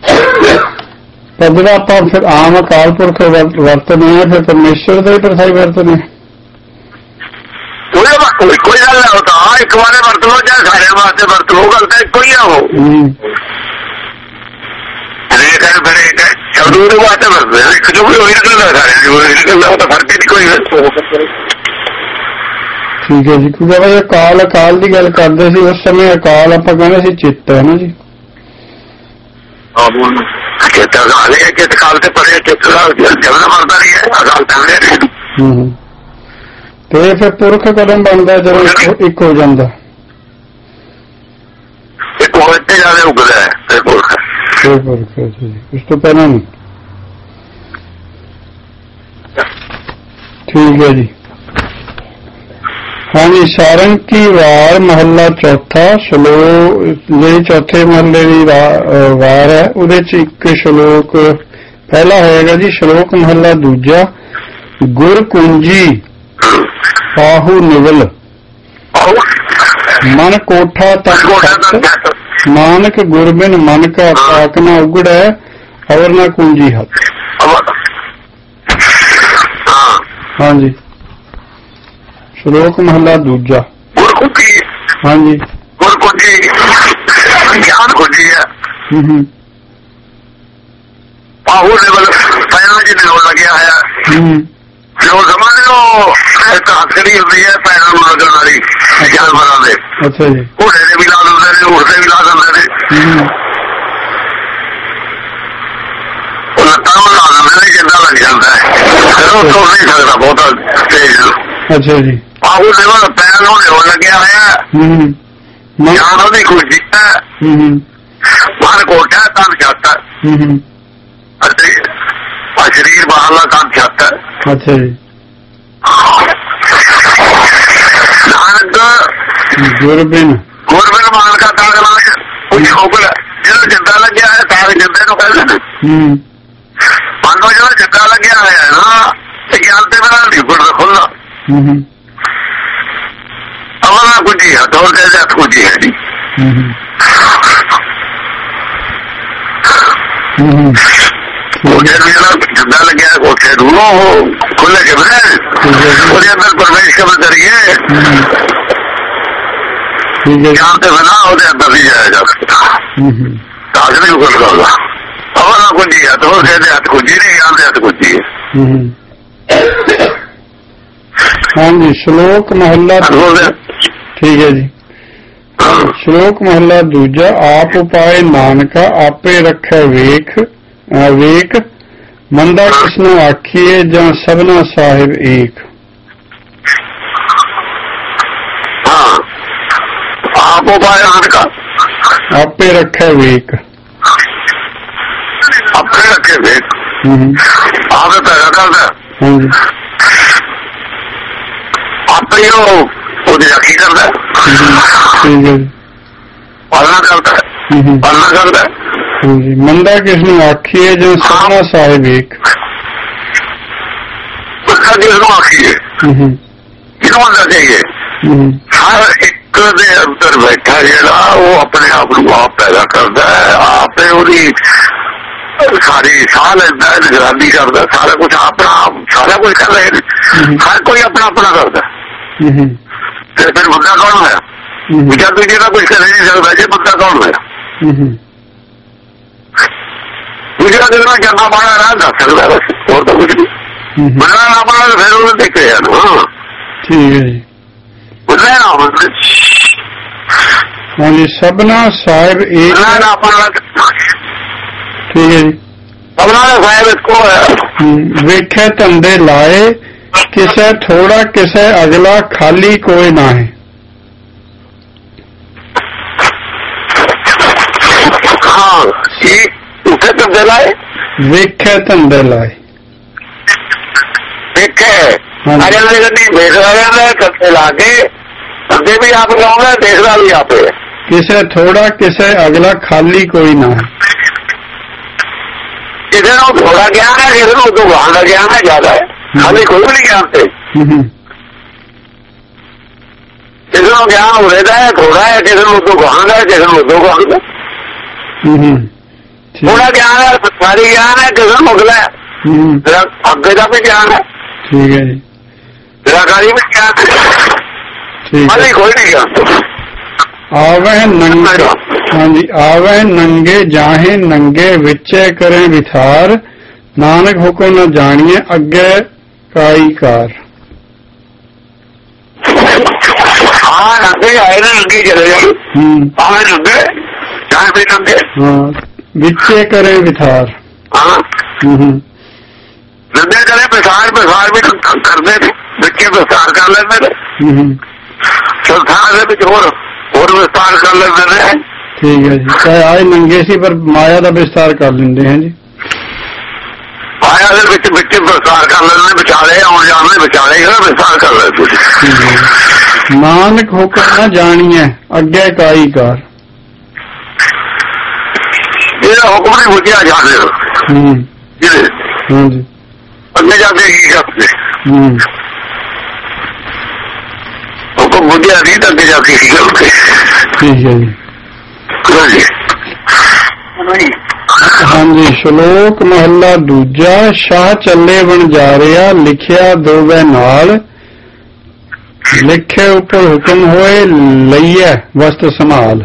ਜਦੋਂ ਆਪਾਂ ਫਿਰ ਆਮ ਅਕਾਲ ਪੁਰਖ ਵਰਤਦੇ ਹਾਂ ਫਿਰ ਪਰਮੇਸ਼ਰ ਦਾ ਹੀ ਪ੍ਰਥਾਈ ਵਰਤਦੇ ਹਾਂ। ਕੋਈ ਗੱਲ ਹੈ, ਉਹ ਤਾਂ ਇੱਕ ਵਾਰੇ ਵਰਤ ਲਓ ਜਾਂ ਸਾਰਿਆਂ ਵਾਸਤੇ ਵਰਤ ਲਓ, ਗੱਲ ਤਾਂ ਇੱਕੋ ਹੀ ਆ। ਉਹ ਹਰੇਕ ਹੈ ਹਰੇਕ ਹੈ ਸ਼ਬਦ ਦੇ ਵਾਸਤੇ ਵਰਤਦੇ ਇੱਕ ਜੋ ਵੀ ਉਹੀ ਨਿਕਲਦਾ, ਸਾਰਿਆਂ ਦੀ ਉਹੀ ਨਿਕਲਦਾ, ਉਹ ਤਾਂ ਫਰਕ ਹੀ ਨਹੀਂ ਕੋਈ। ਠੀਕ ਹੈ ਜੀ। ਕਿਉਂਕਿ ਆਪਾਂ ਅਕਾਲ ਅਕਾਲ ਦੀ ਗੱਲ ਕਰਦੇ ਸੀ ਉਸ ਸਮੇਂ ਅਕਾਲ ਆਪਾਂ ਕਹਿੰਦੇ ਸੀ ਚਿੱਤ ਹੈ ਨਾ ਜੀ। ਚਿੱਤ ਅਕਾਲ ਹੈ, ਚਿੱਤ ਕਾਲ ਤੇ ਪਰੇ ਚਿੱਤ ਦਾ ਜਮਨ ਮਰਦਾ ਨਹੀਂ ਹੈ, ਅਕਾਲ ਕਹਿੰਦੇ ਨੇ। ਹੂੰ ਤੇ ਫਿਰ ਪੁਰਖ ਕਦਮ ਬਣਦਾ ਜਦੋਂ ਇੱਕ ਹੋ ਜਾਂਦਾ? ਇੱਕ ਹੋਰ ਤੇ ਜਿਆਦਾ ਉਗਦਾ ਹੈ ਤੇ ਪੁਰਖ। ਫਿਰ ਪੁਰਖ ਜੀ ਉਸ ਤੋਂ ਪਹਿਲਾਂ ਨਹੀਂ। ਠੀਕ ਹੈ ਜੀ। ਹਾਂਜੀ, ਸਾਰੰਗ ਕੀ ਵਾਰ ਮਹੱਲਾ ਚੌਥਾ ਸ਼ਲੋਕ ਜਿਹੜੀ ਚੌਥੇ ਮਹੱਲੇ ਦੀ ਵਾਰ ਹੈ ਉਹਦੇ ਚ ਇੱਕ ਸ਼ਲੋਕ ਪਹਿਲਾ ਹੋਏਗਾ ਜੀ। ਸ਼ਲੋਕ ਮਹੱਲਾ ਦੂਜਾ। ਗੁਰ ਕੁੰਜੀ ਪਾਹੂ ਨਿਵਲ ਮਨ ਕੋਠਾ ਤਕ ਨਾਨਕ ਗੁਰਬਿਨ ਮਨ ਕਾ ਤਾਕ ਨਾ ਉਗੜੈ ਔਰ ਨਾ ਕੁੰਜੀ ਹੱਥ। ਹਾਂਜੀ, ਸ਼ਲੋਕ ਮਹੱਲਾ ਦੂਜਾ। ਗੁਰਕੁੰਜੀ ਹਾਂਜੀ ਗੁਰਕੁੰਜੀ ਗਿਆਨ ਕੁੰਜੀ ਹੈ। ਹੂੰ ਹੂੰ ਪਾਹੂ ਨਿਵਲ ਪੈਰਾਂ ਚ ਨਿਵਲ ਲੱਗਿਆ ਹੋਇਆ। ਹੂੰ ਜੋ ਸਮਝ ਲਓ ਇੱਕ ਹੱਥੜੀ ਹੁੰਦੀ ਹੈ ਪੈਰਾਂ ਨੂੰ ਲੱਗਣ ਵਾਲੀ ਜਾਨਵਰਾਂ ਦੇ। ਅੱਛਾ ਜੀ। ਘੋੜੇ ਦੇ ਵੀ ਲਾ ਦਿੰਦੇ ਨੇ, ਊਠ ਦੇ ਵੀ ਲਾ ਦਿੰਦੇ ਨੇ, ਉਹ ਲੱਤਾਂ ਨੂੰ ਲਾ ਦਿੰਦੇ ਨੇ, ਜਿੰਦਾ ਲੱਗ ਜਾਂਦਾ ਹੈ, ਫਿਰ ਉਹ ਤੁਰ ਨਹੀਂ ਸਕਦਾ ਬਹੁਤਾ ਤੇਜ਼। ਅੱਛਾ ਜੀ। ਆਹੂ ਨਿਵਲ ਪੈਰ ਨੂੰ ਨਿਵਲ ਲੱਗਿਆ ਹੋਇਆ। ਜਾਨ ਉਹਦੀ ਖੁਸ਼ੀ ਹੈ, ਮਨ ਕੋਟਾ ਤਨ ਛੱਤ ਅਤੇ ਸਰੀਰ ਬਾਹਰਲਾ ਕੰਮ ਛੱਤ ਹੈ। ਅੱਛਾ ਜੀ। ਨਾਨਕ ਗੁਰਬਿਨ ਗੁਰਬਿਨ ਮਾਨ ਕਾ ਤਾਗ ਨਾਲ ਕੁਝ ਖੋਗਲ ਜਿਹੜਾ ਜਿੰਦਾ ਲੱਗਿਆ ਹੈ ਤਾਗ ਜਿੰਦੇ ਨੂੰ ਕਹਿੰਦੇ ਨੇ। ਮਨ ਨੂੰ ਜਿਹੜਾ ਜਿੰਦਾ ਲੱਗਿਆ ਹੋਇਆ ਨਾ ਤੇ ਗਿਆਨ ਤੇ ਮੇਰਾ ਨਹੀਂ ਗੁਰਦਾ ਖੁੱਲ੍ਹਾ। ਅਮਰ ਕੁੰਜੀ ਹੈ, ਦੌੜ ਦੇ ਹੱਥ ਕੁੰਜੀ ਹੈ ਜੀ। ਕੋਠੇ ਨੂੰ ਜਿਹੜਾ ਜਿੰਦਾ ਲੱਗਿਆ ਕੋਠੇ ਨੂੰ ਉਹ ਖੁੱਲੇ ਕਿਵੇਂ ਉਹਦੇ ਅੰਦਰ ਪ੍ਰਵੇਸ਼ ਕਿਵੇਂ ਕਰੀਏ? ਗਿਆਨ ਤੇ ਬਿਨਾਂ ਉਹਦੇ ਅੰਦਰ ਨਹੀਂ ਜਾਇਆ ਜਾ ਸਕਦਾ। ਤਾਜ ਨਹੀਂ ਉਗਲ ਕਰਦਾ। ਅਮਰ ਕੁੰਜੀ ਹੈ, ਦੌੜ ਦੇ ਹੱਥ ਕੁੰਜੀ ਨਹੀਂ, ਗਿਆਨ ਦੇ ਹੱਥ ਕੁੰਜੀ ਹੈ। ਹਾਂਜੀ, ਸ਼ਲੋਕ ਮਹੱਲਾ ਠੀਕ ਹੈ ਜੀ। ਸ਼ਲੋਕ ਮਹੱਲਾ ਦੂਜਾ। ਆਪ ਉਪਾਏ ਨਾਨਕਾ ਆਪੇ ਰੱਖੈ ਵੇਖ ਵੇਖ ਮੰਦਾ ਕਿਸਨੂੰ ਆਖੀਏ ਜਾਂ ਸਭਨਾ ਸਾਹਿਬ ਏਕ। ਆਪ ਉਪਾਏ ਨਾਨਕਾ ਆਪੇ ਰੱਖੈ ਵੇਖ। ਆਪੇ ਰੱਖੇ ਵੇਖ ਆਪੇ ਪੈਦਾ ਕਰਦਾ। ਹਾਂਜੀ, ਆਪੇ ਉਹ ਉਹਦੀ ਰਾਖੀ ਕਰਦਾ, ਪਾਲਣਾ ਕਰਦਾ ਪਾਲਣਾ ਕਰਦਾ। ਹਾਂਜੀ, ਮੰਦਾ ਕਿਸ ਨੂੰ ਆਖੀਏ ਜਾਂ ਸਭਨਾ ਸਾਹਿਬ ਏਕ। ਮੰਦਾ ਕਿਸ ਨੂੰ ਆਖੀਏ, ਕਿਹਨੂੰ ਮੰਨਣਾ ਚਾਹੀਏ? ਹਰ ਇੱਕ ਦੇ ਅੰਦਰ ਬੈਠਾ ਜਿਹੜਾ ਉਹ ਆਪਣੇ ਆਪ ਨੂੰ ਆਪ ਪੈਦਾ ਕਰਦਾ ਹੈ, ਆਪੇ ਉਹਦੀ ਸਾਰੀ ਸਾਹ ਲੈਂਦਾ, ਨਿਗਰਾਨੀ ਕਰਦਾ, ਸਾਰਾ ਕੁਛ ਆਪਣਾ ਸਾਰਾ ਕੁਛ ਕਰ ਰਹੇ ਨੇ। ਹਰ ਕੋਈ ਆਪਣਾ ਆਪਣਾ ਕਰਦਾ ਤੇ ਫਿਰ ਬੰਦਾ ਕੌਣ ਹੋਇਆ? ਦੂਜਾ ਦੂਜੇ ਦਾ ਕੁਛ ਕਰ ਨਹੀਂ ਸਕਦਾ ਜੇ ਬੰਦਾ ਕੌਣ ਹੋਇਆ? ਦੂਜਾ ਦਿਨ ਨਾਲ ਜੰਨਾ ਪਾਣਾ ਰਾਹ ਦੱਸ ਸਕਦਾ, ਬਸ ਹੋਰ ਤਾਂ ਕੁਛ ਨਹੀਂ। ਮੰਨਣਾ ਨਾ ਮੰਨਣਾ ਫਿਰ ਉਹਨੇ ਦੇਖਿਆ ਨਾ। ਠੀਕ ਹੈ ਜੀ। ਮੰਨਣਾ ਨਾ ਮੰਨਣਾ ਹਾਂਜੀ, ਸਭਨਾ ਸਾਹਿਬ ਏਕ। ਨਾ ਮੰਨਣਾ ਠੀਕ ਹੈ ਜੀ। ਸਭਨਾ ਦਾ ਸਾਹਿਬ ਇੱਕੋ ਹੈ। ਵੇਖੇ ਧੰਦੇ ਲਾਏ ਕਿਸੇ ਥੋੜਾ ਕਿਸੇ ਅਗਲਾ ਖਾਲੀ ਕੋਈ ਨਾ ਹੈ। ਹਾਂ, ਉੱਥੇ ਧੰਦੇ ਲਾਏ ਵੇਖੇ ਧੰਦੇ ਲਾਏ ਵੇਖੇ ਅਗਲੇ ਗੱਡੀ ਵੇਖਦਾ ਰਹਿੰਦਾ, ਧੰਦੇ ਲਾ ਕੇ ਧੰਦੇ ਵੀ ਆਪ ਲਾਉਂਦਾ, ਦੇਖਦਾ ਵੀ ਆਪੇ। ਕਿਸੇ ਥੋੜਾ ਕਿਸੇ ਅਗਲਾ ਖਾਲੀ ਕੋਈ ਨਾ ਹੈ। ਕਿਸੇ ਨੂੰ ਥੋੜਾ ਗਿਆਨ ਹੈ, ਕਿਸੇ ਨੂੰ ਉਦੋਂ ਗਾਣ ਦਾ ਗਿਆਨ ਹੈ ਜ਼ਿਆਦਾ ਹੈ, ਖਾਲੀ ਕੋਈ ਵੀ ਨਹੀਂ ਗਿਆਨ ਤੇ। ਕਿਸੇ ਨੂੰ ਗਿਆਨ ਉਰੇ ਦਾ ਹੈ ਥੋੜਾ ਹੈ, ਕਿਸੇ ਨੂੰ ਉਦੋਂ ਗਾਣ ਦਾ, ਕਿਸੇ ਨੂੰ ਉਦੋਂ ਗਾਣ ਦਾ। ਉਹਦਾ ਗਿਆਨ ਹੈ, ਸਾਰੀ ਗਿਆਨ ਹੈ, ਕਿਸੇ ਮੁਗਲਾ ਤੇਰਾ ਅੱਗੇ ਦਾ ਵੀ ਗਿਆਨ ਹੈ। ਠੀਕ ਹੈ ਜੀ। ਤੇਰਾ ਗਾਲੀ ਵੀ ਗਿਆਨ ਹੈ। ਠੀਕ ਕੋਈ ਨਹੀਂ ਗਿਆਨ। ਆਵਹਿ ਨੰਗੇ, ਹਾਂਜੀ, ਆਵਹਿ ਨੰਗੇ ਜਾਹੇ ਨੰਗੇ ਵਿੱਚੇ ਕਰੇ ਵਿਥਾਰ, ਨਾਨਕ ਹੁਕਮ न ਜਾਣੀਏ ਅੱਗੇ ਕਾਈ ਕਾਰ। ਹਾਂ ਨੰਗੇ ਆਏ ਨੇ, ਨੰਗੇ ਚਲੇ ਜਾਓ। ਆਵੇਂ ਨੰਗੇ ਜਾਹੇ ਵੀ ਨੰਗੇ, ਹਾਂ, ਵਿੱਚੇ ਕਰੇ ਵਿਥਾਰ। ਹਾਂ ਨੰਗੇ ਕਰੇ ਵਿਥਾਰ, ਵਿਥਾਰ ਵੀ ਕਰਦੇ ਨੇ, ਵਿੱਚੇ ਵਿਸਤਾਰ ਕਰ ਲੈਂਦੇ ਨੇ। ਸੰਸਾਰ ਦੇ ਵਿੱਚ ਹੋਰ ਹੋਰ ਵਿਸਤਾਰ ਕਰ ਲੈਂਦੇ ਨੇ। ਠੀਕ ਹੈ ਜੀ। ਚਾਹੇ ਆਏ ਨੰਗੇ ਸੀ ਪਰ ਮਾਇਆ ਦਾ ਵਿਸਤਾਰ ਕਰ ਲੈਂਦੇ ਹੈ ਜੀ। ਮਾਇਆ ਦੇ ਵਿੱਚ ਵਿੱਚ ਵਿਸਤਾਰ ਕਰ ਲੈਂਦੇ, ਵਿਚਾਲੇ ਆਉਣ ਜਾਣ ਦੇ ਵਿਚਾਲੇ ਵਿਸਤਾਰ ਕਰ ਲੈਂਦੇ। ਨਾਨਕ ਹੁਕਮ ਨਾ ਜਾਣੀਏ ਅੱਗੇ ਕਾਈ ਕਾਰ। ਇਹਦਾ ਹੁਕਮ ਨਹੀਂ ਬੁੱਝਿਆ ਜਾਣੇ ਜਿਹਦੇ ਹਾਂਜੀ ਅੱਗੇ ਜਾ ਕੇ ਕੀ ਕਰਦੇ। ਹੁਕਮ ਬੁੱਝਿਆ ਨਹੀਂ ਤਾਂ ਅੱਗੇ ਜਾ ਕੇ ਕੀ ਕਰਦੇ। ਠੀਕ ਹੈ ਜੀ। ਹਾਂਜੀ। ਸ਼ਲੋਕ ਮਹੱਲਾ ਦੂਜਾ। ਸ਼ਾਹ ਚੱਲੇ ਵਣਜਾਰਿਆ ਲਿਖਿਆ ਦੋਵੇਂ ਨਾਲ, ਲਿਖੇ ਉੱਪਰ ਹੁਕਮ ਹੋਏ ਲਈਏ ਵਸਤ ਸੰਭਾਲ।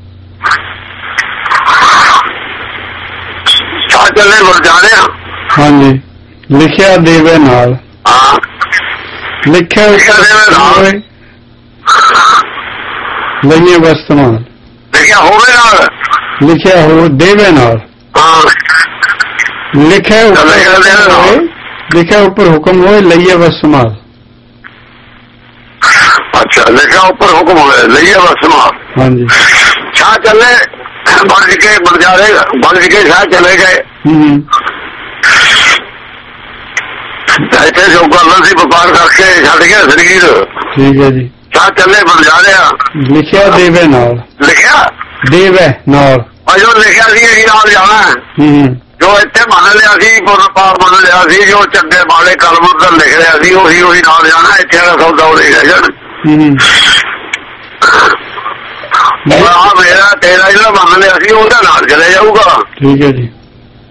ਸ਼ਾਹ ਚੱਲੇ ਵਣਜਾਰਿਆ, ਹਾਂਜੀ, ਲਿਖਿਆ ਦੇਵੇ ਨਾਲ, ਲਿਖਿਆ ਹੋਏ ਲਈਏ ਵਸਤ ਸੰਭਾਲ। ਲਿਖਿਆ ਹੋਵੇ ਨਾਲ, ਲਿਖਿਆ ਹੋ ਦੇਵੇ ਨਾਲ, ਲਿਖਿਆ ਹੋਏ, ਲਿਖਿਆ ਉੱਪਰ ਹੁਕਮ ਹੋਏ ਲਈਏ ਵਸਤ ਸੰਭਾਲ। ਅੱਛਾ, ਲਿਖਿਆ ਉੱਪਰ ਹੁਕਮ ਹੋਏ ਲਈਏ ਵਸਤ ਸੰਭਾਲ। ਹਾਂਜੀ। ਸ਼ਾਹ ਚੱਲੇ ਬਣ ਕੇ ਵਣਜਾਰੇ, ਬਣ ਕੇ ਸ਼ਾਹ ਚਲੇ ਗਏ। ਇੱਥੇ ਜੋ ਕਰਨਾ ਸੀ ਵਪਾਰ ਕਰਕੇ ਛੱਡ ਗਿਆ ਸਰੀਰ। ਠੀਕ ਹੈ ਜੀ। ਸ਼ਾਹ ਚੱਲੇ ਵਣਜਾਰਿਆ ਲਿਖਿਆ ਦੇਵੇ ਨਾਲ, ਲਿਖਿਆ ਦੇਵੇ ਨਾਲ, ਜੋ ਲਿਖਿਆ ਸੀ ਇਹੀ ਨਾਲ ਜਾਣਾ। ਜੋ ਇੱਥੇ ਮੰਨ ਲਿਆ ਸੀ, ਵਪਾਰ ਮੰਨ ਲਿਆ ਸੀ, ਜੋ ਚੰਗੇ ਮਾੜੇ ਕਲਮ ਉੱਧਰ ਲਿਖ ਰਿਹਾ ਸੀ, ਉਹੀ ਉਹੀ ਨਾਲ ਜਾਣਾ। ਇੱਥੇ ਦਾ ਸੌਦਾ ਉਹ ਲਿਖਿਆ ਜਾਣ। ਮੇਰਾ ਤੇਰਾ ਜਿਹੜਾ ਮੰਨ ਲਿਆ ਸੀ ਉਹਦਾ ਨਾਲ ਚਲੇ ਜਾਊਗਾ। ਠੀਕ ਹੈ ਜੀ।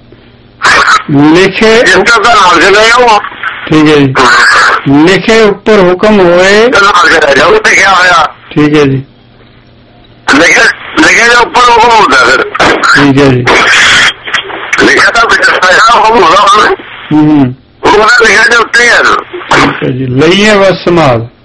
ਲਿਖੇ ਦਾ ਨਾਲ ਚਲੇ ਜਾਊਗਾ। ਠੀਕ ਹੈ ਜੀ। ਲਿਖੇ ਉੱਪਰ ਹੁਕਮ ਹੋਏ ਨਾਲ ਚਲੇ ਜਾਊ, ਲਿਖਿਆ ਹੋਇਆ। ਠੀਕ ਹੈ ਜੀ। ਲਿਖੇ ਲਿਖੇ ਦੇ ਉੱਪਰ ਹੁਕਮ ਹੁੰਦਾ ਫਿਰ। ਠੀਕ ਹੈ ਜੀ। ਲਿਖਿਆ ਤਾਂ ਹੁਕਮ ਹੁੰਦਾ ਉਹਨੇ, ਉਹਦਾ ਲਿਖਿਆ ਦੇ ਉੱਤੇ ਹੈ। ਠੀਕ ਹੈ ਜੀ। ਲਈਏ ਵਸਤ ਸੰਭਾਲ।